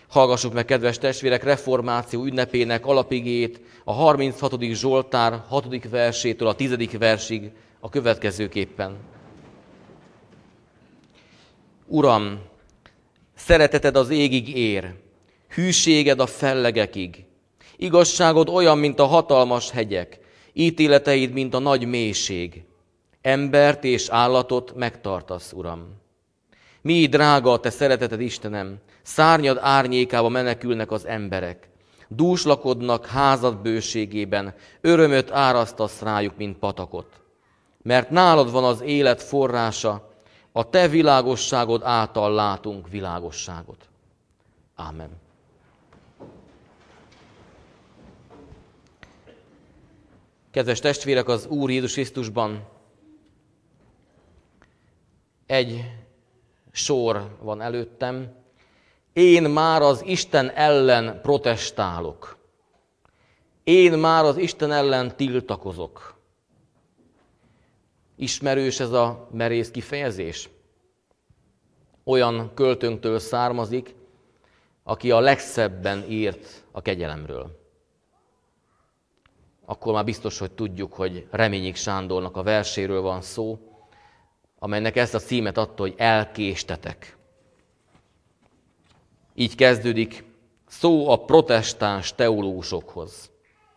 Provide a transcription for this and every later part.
Hallgassuk meg, kedves testvérek, reformáció ünnepének alapigét, a 36. Zsoltár 6. versétől a 10. versig a következőképpen. Uram, szereteted az égig ér, hűséged a fellegekig. Igazságod olyan, mint a hatalmas hegyek, ítéleteid, mint a nagy mélység. Embert és állatot megtartasz, Uram. Mi drága a te szereteted, Istenem, szárnyad árnyékába menekülnek az emberek. Dúslakodnak házad bőségében, örömöt árasztasz rájuk, mint patakot. Mert nálad van az élet forrása, a te világosságod által látunk világosságot. Ámen. Kedves testvérek, az Úr Jézus Krisztusban egy sor van előttem. Én már az Isten ellen protestálok. Én már az Isten ellen tiltakozok. Ismerős ez a merész kifejezés? Olyan költőnktől származik, aki a legszebben írt a kegyelemről. Akkor már biztos, hogy tudjuk, hogy Reményik Sándornak a verséről van szó, amelynek ezt a címet adta, hogy elkéstetek. Így kezdődik szó a protestáns teológusokhoz.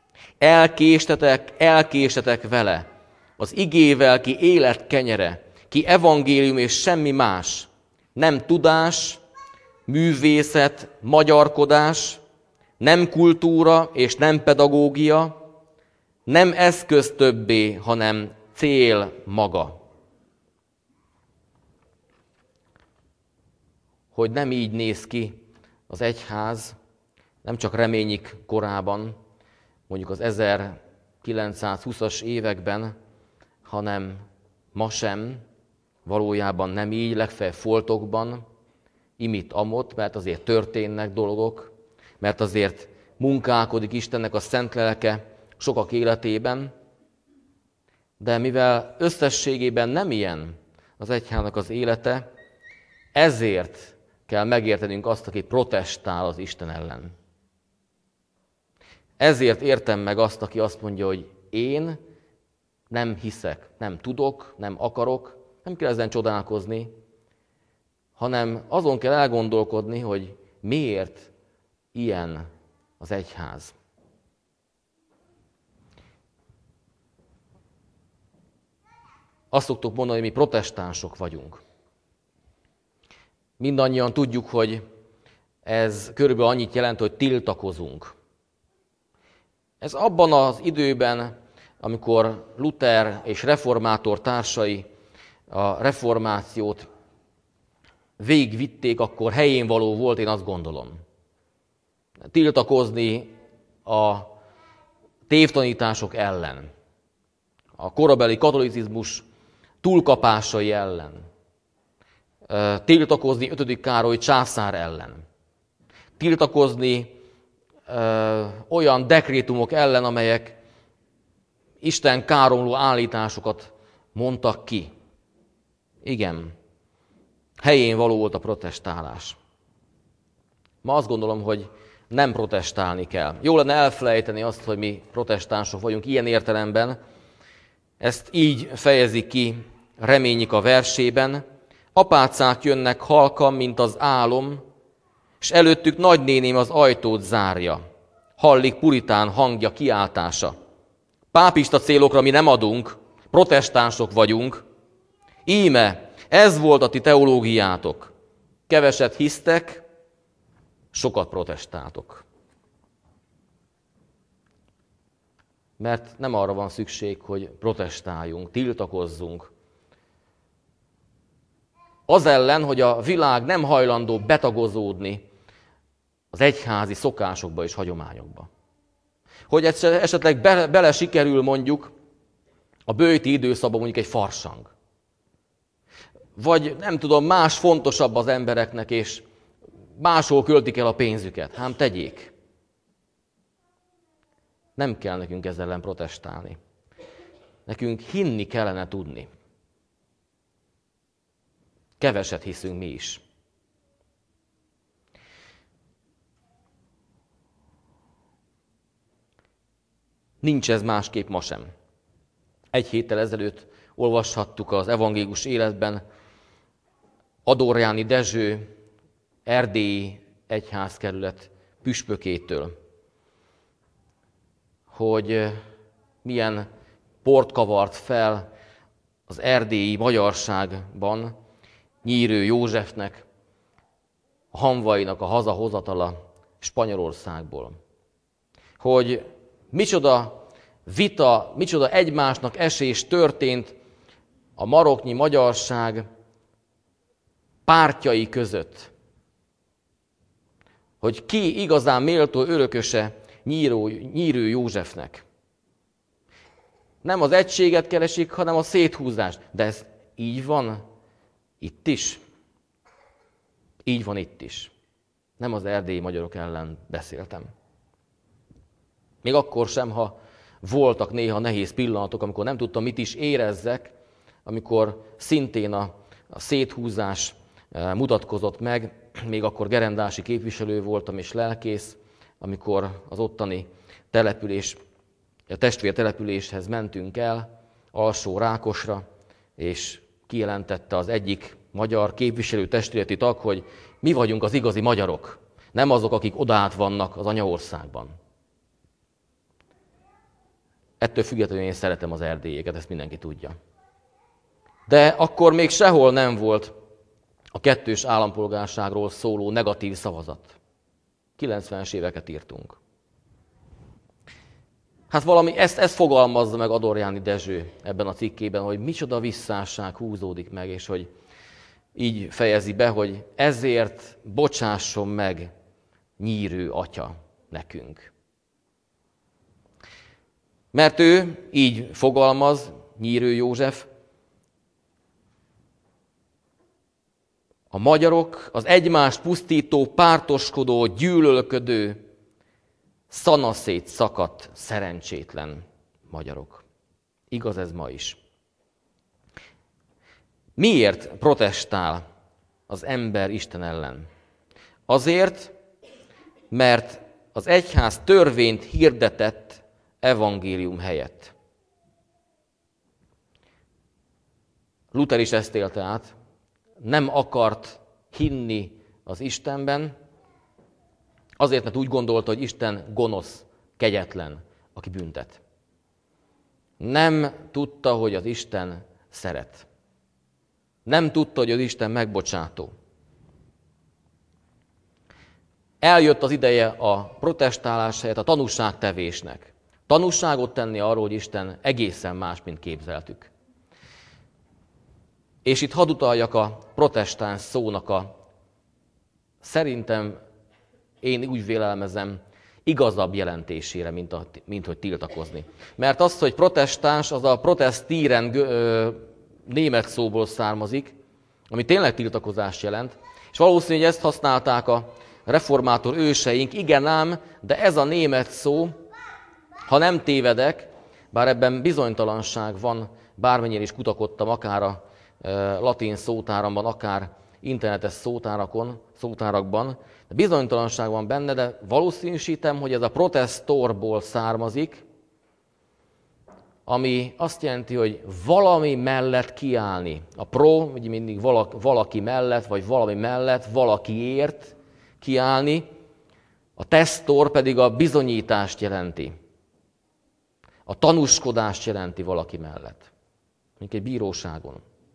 Elkéstetek vele, az igével, ki élet kenyere, ki evangélium és semmi más, nem tudás, művészet, magyarkodás, nem kultúra és nem pedagógia, nem eszköz többé, hanem cél maga. Hogy nem így néz ki az egyház, nem csak Reményik korában, mondjuk az 1920-as években, hanem ma sem, valójában nem így, legfeljebb foltokban, imit-amott, mert azért történnek dolgok, mert azért munkálkodik Istennek a szent lelke sokak életében, de mivel összességében nem ilyen az egyháznak az élete, ezért kell megértenünk azt, aki protestál az Isten ellen. Ezért értem meg azt, aki azt mondja, hogy én nem hiszek, nem tudok, nem akarok, nem kell ezen csodálkozni, hanem azon kell elgondolkodni, hogy miért ilyen az egyház. Azt szoktuk mondani, hogy mi protestánsok vagyunk. Mindannyian tudjuk, hogy ez körülbelül annyit jelent, hogy tiltakozunk. Ez abban az időben, amikor Luther és reformátor társai a reformációt végigvitték, akkor helyén való volt, én azt gondolom. Tiltakozni a tévtanítások ellen, a korabeli katolicizmus túlkapásai ellen, tiltakozni 5. Károly császár ellen, tiltakozni olyan dekrétumok ellen, amelyek Isten káromló állításokat mondtak ki. Igen, helyén való volt a protestálás. Ma azt gondolom, hogy nem protestálni kell. Jó lenne elfelejteni azt, hogy mi protestánsok vagyunk ilyen értelemben. Ezt így fejezi ki Reményik a versében. Apácák jönnek halkan, mint az álom, és előttük nagynéném az ajtót zárja. Hallik puritán hangja kiáltása. Pápista célokra mi nem adunk, protestánsok vagyunk. Íme, ez volt a ti teológiátok. Keveset hisztek, sokat protestáltok. Mert nem arra van szükség, hogy protestáljunk, tiltakozzunk. Az ellen, hogy a világ nem hajlandó betagozódni az egyházi szokásokba és hagyományokba. Hogy esetleg bele sikerül mondjuk a böjti időszakban mondjuk egy farsang. Vagy nem tudom, más fontosabb az embereknek, és máshol költik el a pénzüket. Hát tegyék. Nem kell nekünk ezzel ellen protestálni. Nekünk hinni kellene tudni. Keveset hiszünk mi is. Nincs ez másképp ma sem. Egy héttel ezelőtt olvashattuk az evangélikus életben Adorjáni Dezső erdélyi egyházkerület püspökétől, hogy milyen port kavart fel az erdélyi magyarságban Nyírő Józsefnek, a hamvainak a hazahozatala Spanyolországból. Hogy micsoda vita, micsoda egymásnak esés történt a maroknyi magyarság pártjai között. Hogy ki igazán méltó örököse Nyírő Józsefnek. Nem az egységet keresik, hanem a széthúzást. De ez így van itt is. Így van itt is. Nem az erdélyi magyarok ellen beszéltem. Még akkor sem, ha voltak néha nehéz pillanatok, amikor nem tudtam, mit is érezzek, amikor szintén a széthúzás mutatkozott meg, még akkor gerendási képviselő voltam és lelkész, amikor az ottani a testvértelepüléshez mentünk el, Alsó Rákosra, és kijelentette az egyik magyar képviselő testvéreti tag, hogy mi vagyunk az igazi magyarok, nem azok, akik odát vannak az anyaországban. Ettől függetlenül én szeretem az erdélyeket, ezt mindenki tudja. De akkor még sehol nem volt a kettős állampolgárságról szóló negatív szavazat. 90-es éveket írtunk. Hát valami, ezt fogalmazza meg Adorjáni Dezső ebben a cikkében, hogy micsoda visszásság húzódik meg, és hogy így fejezi be, hogy ezért bocsásson meg Nyírő atya nekünk. Mert ő így fogalmaz, Nyírő József, a magyarok az egymást pusztító, pártoskodó, gyűlölködő, szanaszét szakadt, szerencsétlen magyarok. Igaz ez ma is. Miért protestál az ember Isten ellen? Azért, mert az egyház törvényt hirdetett evangélium helyett. Luther is ezt élte át, nem akart hinni az Istenben, azért, mert úgy gondolta, hogy Isten gonosz, kegyetlen, aki büntet. Nem tudta, hogy az Isten szeret. Nem tudta, hogy az Isten megbocsátó. Eljött az ideje a protestálás helyett a tanúságtevésnek. Tanúságot tenni arról, hogy Isten egészen más, mint képzeltük. És itt hadd utaljak a protestáns szónak szerintem, én úgy vélelmezem, igazabb jelentésére, mint hogy tiltakozni. Mert az, hogy protestáns, az a protestíren német szóból származik, ami tényleg tiltakozást jelent, és valószínű, hogy ezt használták a reformátor őseink, igen ám, de ez a német szó, ha nem tévedek, bár ebben bizonytalanság van, bármennyire is kutakodtam, akár a latin szótáramban, akár internetes szótárakban, de bizonytalanság van benne, de valószínűsítem, hogy ez a protestorból származik, ami azt jelenti, hogy valami mellett kiállni. A pro, ugye mindig valaki mellett, vagy valami mellett, valakiért kiállni, a testor pedig a bizonyítást jelenti. A tanúskodást jelenti valaki mellett, mint egy bíróságon.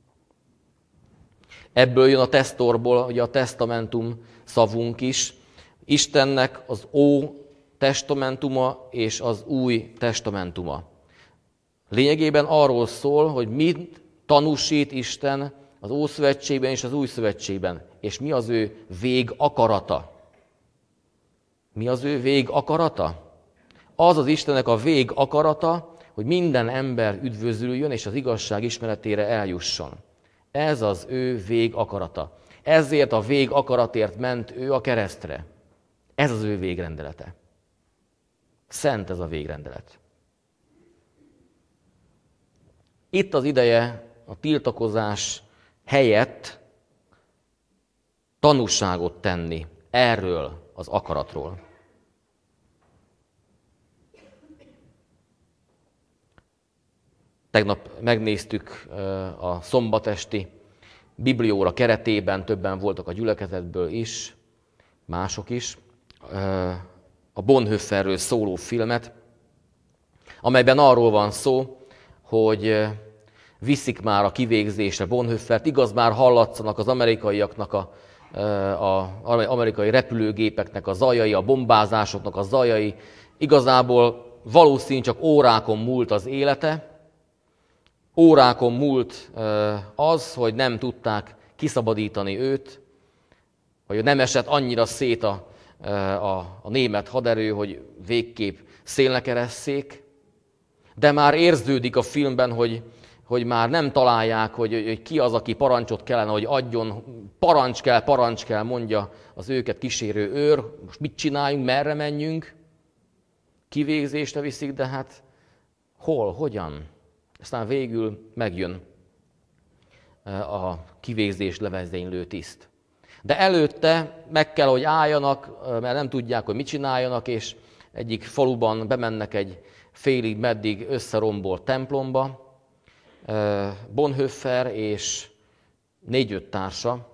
Ebből jön a testorból, ugye a testamentum szavunk is, Istennek az Ótestamentuma és az Új Testamentuma. Lényegében arról szól, hogy mit tanúsít Isten az Ószövetségben és az Új Szövetségben, és mi az ő végakarata. Mi az ő végakarata? Az az Istennek a végakarata, hogy minden ember üdvözüljön, és az igazság ismeretére eljusson. Ez az ő végakarata. Ezért a végakaratért ment ő a keresztre. Ez az ő végrendelete. Szent ez a végrendelet. Itt az ideje a tiltakozás helyett tanúságot tenni erről az akaratról. Tegnap megnéztük a szombatesti biblióra keretében, többen voltak a gyülekezetből is, mások is, a Bonhoefferről szóló filmet, amelyben arról van szó, hogy viszik már a kivégzésre Bonhoeffert. Igaz, már hallatszanak az amerikaiaknak, az amerikai repülőgépeknek a zajai, a bombázásoknak a zajai. Igazából valószínű csak órákon múlt az élete, órákon múlt az, hogy nem tudták kiszabadítani őt, hogy nem esett annyira szét a német haderő, hogy végképp szélnek eresszék, de már érződik a filmben, hogy már nem találják, hogy ki az, aki parancsot kellene, hogy adjon, parancs kell, mondja az őket kísérő őr, most mit csináljunk, merre menjünk, kivégzésre viszik, de hát hol, hogyan? Aztán végül megjön a kivégzés levezénylő tiszt. De előtte meg kell, hogy álljanak, mert nem tudják, hogy mit csináljanak, és egyik faluban bemennek egy félig meddig összerombolt templomba, Bonhoeffer és 4-5 társa,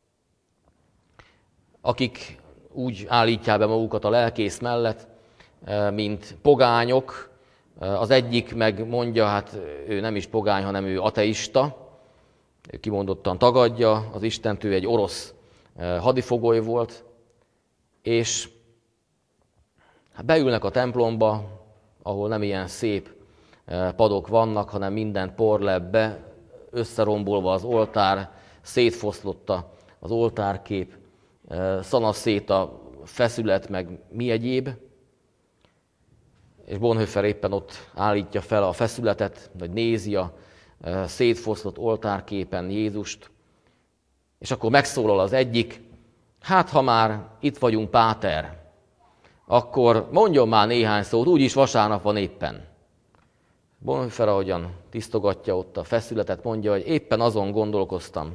akik úgy állítják be magukat a lelkész mellett, mint pogányok. Az egyik meg mondja, hát ő nem is pogány, hanem ő ateista, ő kimondottan tagadja az Istent, ő egy orosz hadifogoly volt, és beülnek a templomba, ahol nem ilyen szép padok vannak, hanem minden porlebbe, összerombolva az oltár, szétfoszlott az oltárkép, szanaszét a feszület, meg mi egyéb. És Bonhoeffer éppen ott állítja fel a feszületet, vagy nézi a szétfoszlott oltárképen Jézust, és akkor megszólal az egyik, hát ha már itt vagyunk, páter, akkor mondjon már néhány szót, úgyis vasárnap van éppen. Bonhoeffer, ahogyan tisztogatja ott a feszületet, mondja, hogy éppen azon gondolkoztam,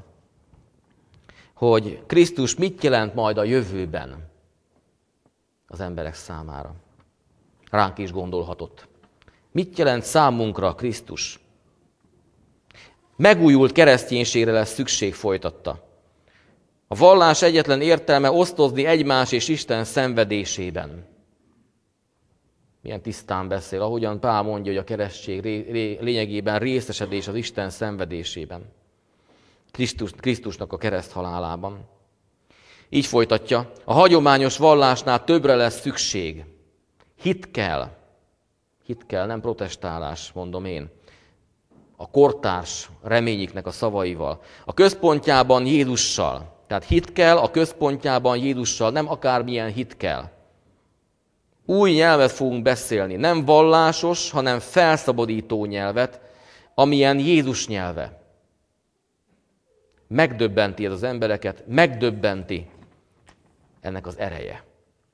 hogy Krisztus mit jelent majd a jövőben az emberek számára. Ránk is gondolhatott. Mit jelent számunkra Krisztus? Megújult kereszténységre lesz szükség, folytatta. A vallás egyetlen értelme osztozni egymás és Isten szenvedésében. Milyen tisztán beszél, ahogyan Pál mondja, hogy a keresztség lényegében részesedés az Isten szenvedésében. Krisztusnak a kereszthalálában. Így folytatja, a hagyományos vallásnál többre lesz szükség. Hit kell, nem protestálás, mondom én. A kortárs reményiknek a szavaival. A központjában Jézussal. Tehát hit kell, a központjában Jézussal, nem akármilyen hit kell. Új nyelvet fogunk beszélni, nem vallásos, hanem felszabadító nyelvet, amilyen Jézus nyelve. Megdöbbenti ez az embereket, megdöbbenti ennek az ereje.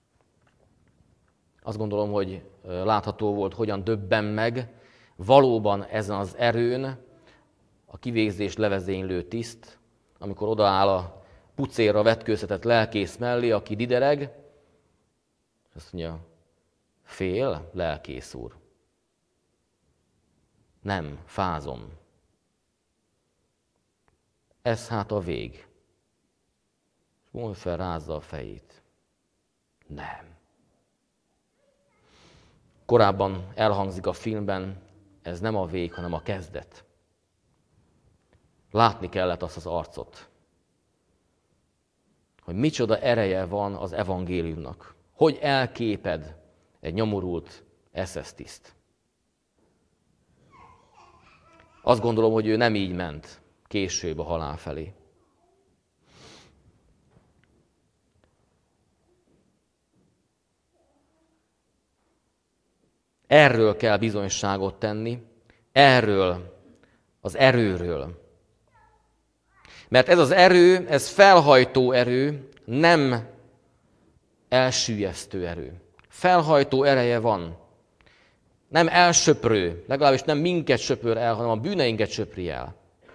Azt gondolom, hogy látható volt, hogyan döbben meg valóban ezen az erőn a kivégzés levezénylő tiszt, amikor odaáll a pucérra vetkőztetett lelkész mellé, aki didereg, és azt mondja, fél, lelkész úr. Nem, fázom. Ez hát a vég. Bonhoeffer rázza a fejét. Nem. Korábban elhangzik a filmben, ez nem a vég, hanem a kezdet. Látni kellett azt az arcot, hogy micsoda ereje van az evangéliumnak. Hogy elképed egy nyomorult SS tiszt. Azt gondolom, hogy ő nem így ment később a halál felé. Erről kell bizonyságot tenni, erről, az erőről. Mert ez az erő, ez felhajtó erő, nem elsüllyesztő erő. Felhajtó ereje van. Nem elsöprő, legalábbis nem minket söpör el, hanem a bűneinket söpri el.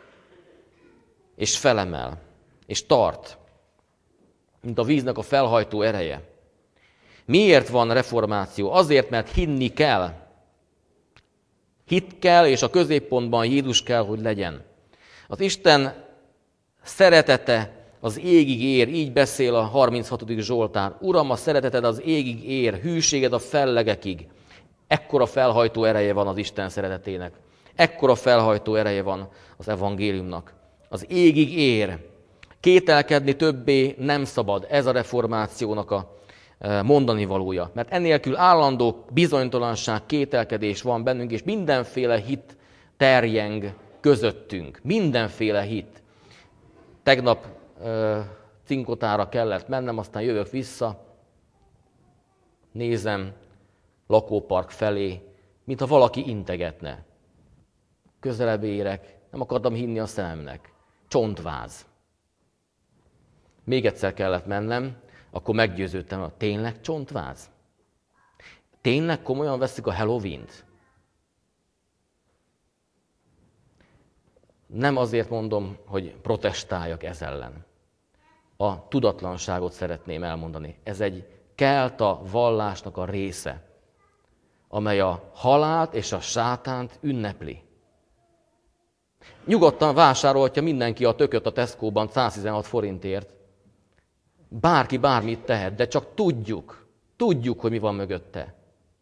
És felemel, és tart, mint a víznek a felhajtó ereje. Miért van reformáció? Azért, mert hinni kell. Hit kell, és a középpontban Jézus kell, hogy legyen. Az Isten szeretete az égig ér, így beszél a 36. Zsoltár. Uram, a szereteted az égig ér, hűséged a fellegekig. Ekkora felhajtó ereje van az Isten szeretetének. Ekkora felhajtó ereje van az evangéliumnak. Az égig ér. Kételkedni többé nem szabad. Ez a reformációnak a mondani valója. Mert ennélkül állandó bizonytalanság, kételkedés van bennünk, és mindenféle hit terjeng közöttünk. Mindenféle hit. Tegnap Cinkotára kellett mennem, aztán jövök vissza, nézem lakópark felé, mintha valaki integetne. Közelebb érek, nem akartam hinni a szememnek. Csontváz. Még egyszer kellett mennem, akkor meggyőződtem, hogy tényleg csontváz? Tényleg komolyan veszik a Halloween-t? Nem azért mondom, hogy protestáljak ez ellen. A tudatlanságot szeretném elmondani. Ez egy kelta vallásnak a része, amely a halált és a sátánt ünnepli. Nyugodtan vásárolhatja mindenki a tököt a Tesco-ban 116 forintért. Bárki bármit tehet, de csak tudjuk, hogy mi van mögötte.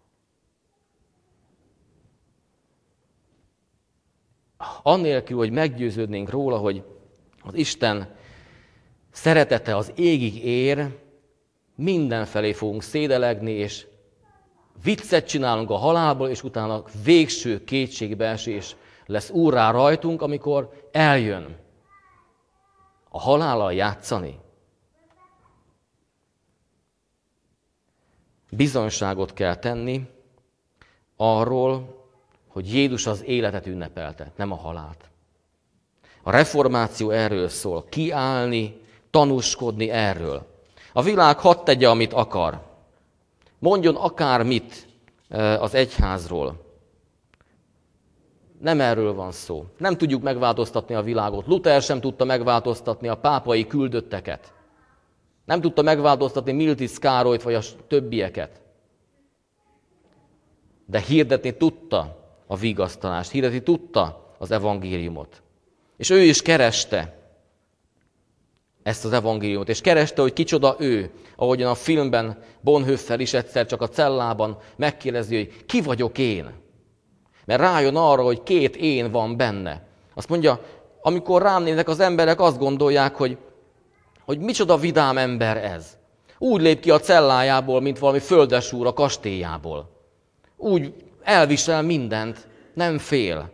Annélkül, hogy meggyőződnénk róla, hogy az Isten szeretete az égig ér, mindenfelé fogunk szédelegni, és viccet csinálunk a halálból, és utána végső kétségbeesés lesz úrrá rajtunk, amikor eljön a halállal játszani. Bizonyságot kell tenni arról, hogy Jézus az életet ünnepelte, nem a halált. A reformáció erről szól, kiállni, tanúskodni erről. A világ hadd tegye, amit akar. Mondjon akármit az egyházról. Nem erről van szó. Nem tudjuk megváltoztatni a világot. Luther sem tudta megváltoztatni a pápai küldötteket. Nem tudta megváltoztatni Miltic Károlyt vagy a többieket. De hirdetni tudta a vigasztalást, hirdetni tudta az evangéliumot. És ő is kereste ezt az evangéliumot, és kereste, hogy kicsoda ő, ahogyan a filmben Bonhoeffer is egyszer csak a cellában megkérdezi, hogy ki vagyok én. Mert rájön arra, hogy 2 én van benne. Azt mondja, amikor rám néznek az emberek, azt gondolják, hogy micsoda vidám ember ez. Úgy lép ki a cellájából, mint valami földesúr a kastélyából. Úgy elvisel mindent, nem fél.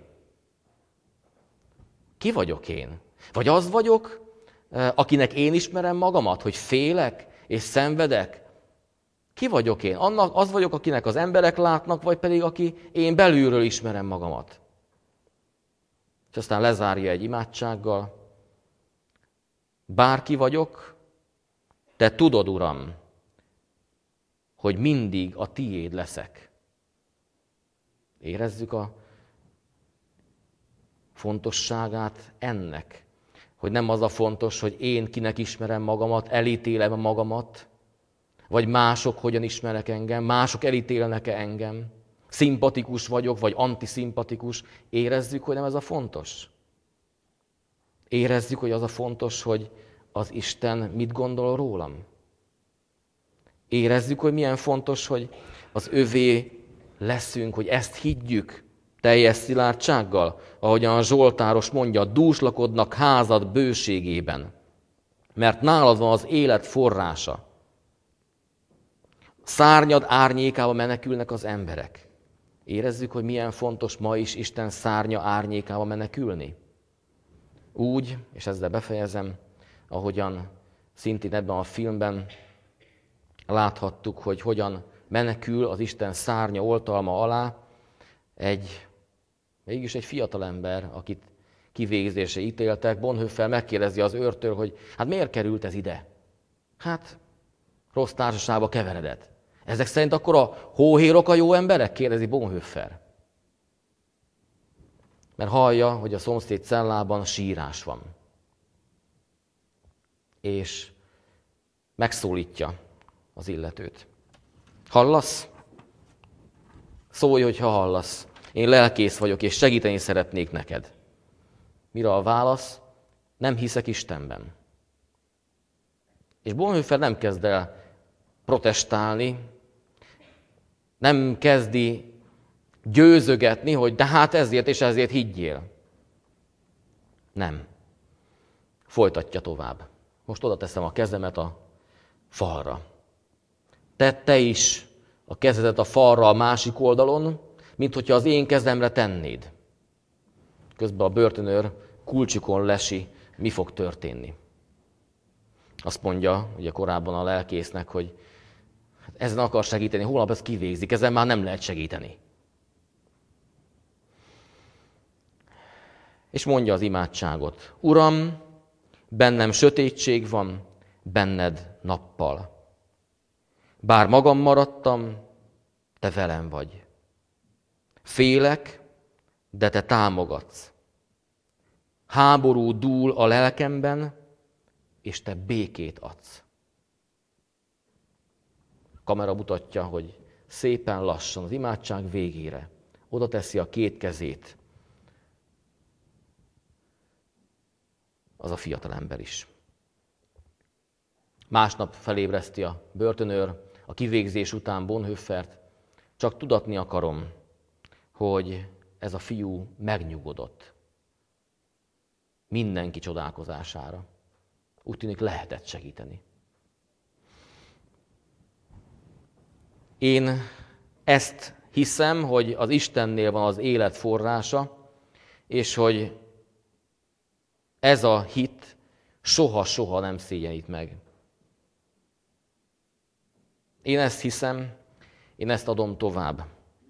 Ki vagyok én? Vagy az vagyok, akinek én ismerem magamat, hogy félek és szenvedek? Ki vagyok én? Az vagyok, akinek az emberek látnak, vagy pedig aki én belülről ismerem magamat? És aztán lezárja egy imádsággal. Bárki vagyok, te tudod, Uram, hogy mindig a tiéd leszek. Érezzük a fontosságát ennek, hogy nem az a fontos, hogy én kinek ismerem magamat, elítélem magamat, vagy mások hogyan ismerek engem, mások elítélnek-e engem, szimpatikus vagyok, vagy antiszimpatikus. Érezzük, hogy nem ez a fontos? Érezzük, hogy az a fontos, hogy az Isten mit gondol rólam? Érezzük, hogy milyen fontos, hogy az övé leszünk, hogy ezt higgyük teljes szilárdsággal, ahogyan a Zsoltáros mondja, dúslakodnak házad bőségében, mert nálad van az élet forrása. Szárnyad árnyékába menekülnek az emberek. Érezzük, hogy milyen fontos ma is Isten szárnya árnyékába menekülni? Úgy, és ezzel befejezem, ahogyan szintén ebben a filmben láthattuk, hogy hogyan menekül az Isten szárnya oltalma alá mégis egy fiatalember, akit kivégzésre ítéltek. Bonhoeffer megkérdezi az őrtől, hogy hát miért került ez ide? Hát rossz társaságba keveredett. Ezek szerint akkor a hóhérok a jó emberek? Kérdezi Bonhoeffer. Mert hallja, hogy a szomszéd cellában sírás van. És megszólítja az illetőt. Hallasz? Szólj, hogyha hallasz. Én lelkész vagyok, és segíteni szeretnék neked. Mire a válasz? Nem hiszek Istenben. És Bonhoeffer nem kezd el protestálni, nem kezdi győzögetni, hogy de hát ezért és ezért higgyél. Nem. Folytatja tovább. Most oda teszem a kezemet a falra. Tedd te is a kezedet a falra a másik oldalon, mint hogyha az én kezemre tennéd. Közben a börtönőr kulcsikon lesi, mi fog történni. Azt mondja ugye korábban a lelkésznek, hogy hát ezen akar segíteni, holnap ezt kivégzik, ezen már nem lehet segíteni. És mondja az imádságot. Uram, bennem sötétség van, benned nappal. Bár magam maradtam, te velem vagy. Félek, de te támogatsz. Háború dúl a lelkemben, és te békét adsz. A kamera mutatja, hogy szépen lassan az imádság végére oda teszi a két kezét az a fiatalember is. Másnap felébreszti a börtönőr a kivégzés után Bonhoeffert. Csak tudatni akarom, hogy ez a fiú megnyugodott. Mindenki csodálkozására. Úgy tűnik, lehetett segíteni. Én ezt hiszem, hogy az Istennél van az élet forrása, és hogy ez a hit soha-soha nem szégyenít meg. Én ezt hiszem, én ezt adom tovább.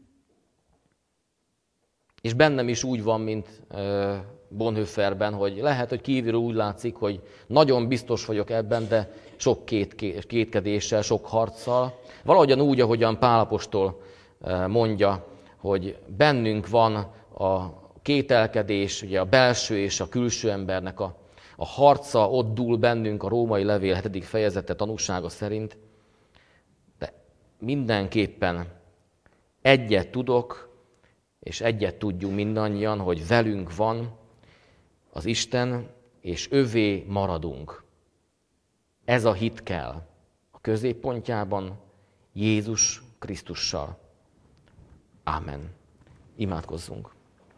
És bennem is úgy van, mint Bonhoefferben, hogy lehet, hogy kívülről úgy látszik, hogy nagyon biztos vagyok ebben, de sok kétkedéssel, sok harccal. Valahogyan úgy, ahogyan Pál apostol mondja, hogy bennünk van a kételkedés, ugye a belső és a külső embernek a harca, ott dúl bennünk a római levél 7. fejezete tanúsága szerint. De mindenképpen egyet tudok, és egyet tudjunk mindannyian, hogy velünk van az Isten, és övé maradunk. Ez a hit kell a középpontjában Jézus Krisztussal. Ámen. Imádkozzunk.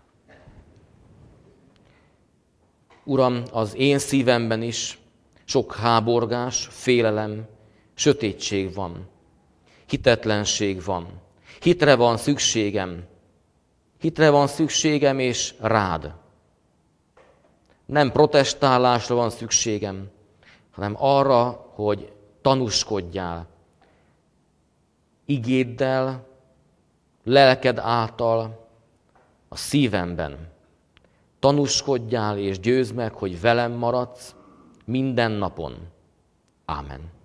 Uram, az én szívemben is sok háborgás, félelem, sötétség van. Hitetlenség van. Hitre van szükségem. Hitre van szükségem és rád. Nem protestálásra van szükségem, hanem arra, hogy tanúskodjál. Igéddel, lelked által a szívemben. Tanúskodjál és győzd meg, hogy velem maradsz minden napon. Ámen.